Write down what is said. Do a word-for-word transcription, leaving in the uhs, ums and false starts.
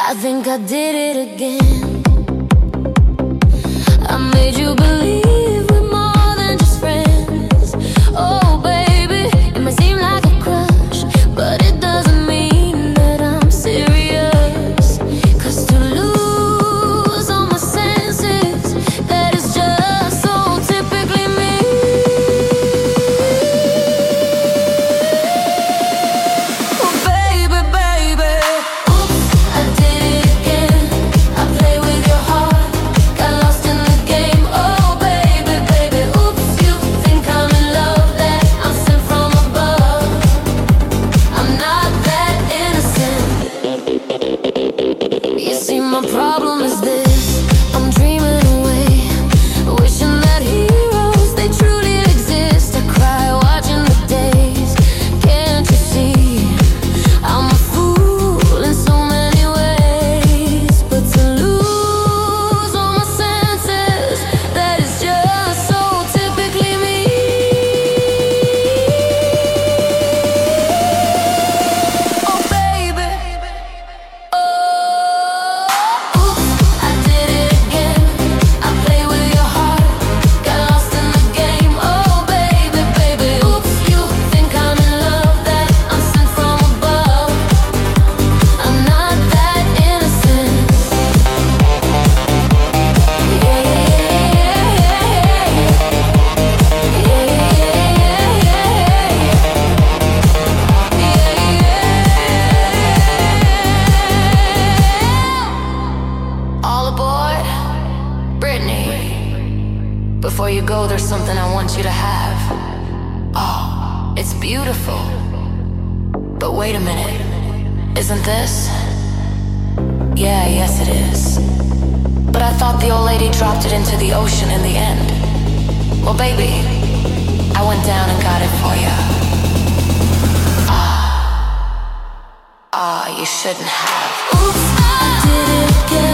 I think I did it again. I made you believe we're more than just friends. Oh baby, it might seem like a crush, but it doesn't mean that I'm serious. Cause to lose all my senses, that is just so typically me. Oh baby, baby, oops, I did it again. I play with your heart, got lost in the game. Oh baby, baby, oops, you think I'm in love, that I'm sent from above. I'm not that innocent. You see, my problem is this: I'm dreaming away, wishing that heroes, they truly exist. I cry watching the days. Can't you see I'm a fool in so many ways? But to lose all my senses, that is just so typically me. Oh baby, oh, oops, I did it again. I play with your heart, got lost in the game. Oh baby, baby, oops, you think I'm in love, that I'm sent from above. I'm not that innocent. Yeah, yeah, all aboard, Brittany. Before you go, there's something I want you to have. Oh, it's beautiful. But wait a minute, isn't this? Yeah, yes it is. But I thought the old lady dropped it into the ocean in the end. Well, baby, I went down and got it for you. Ah, ah, you shouldn't have. Oops, I did it again.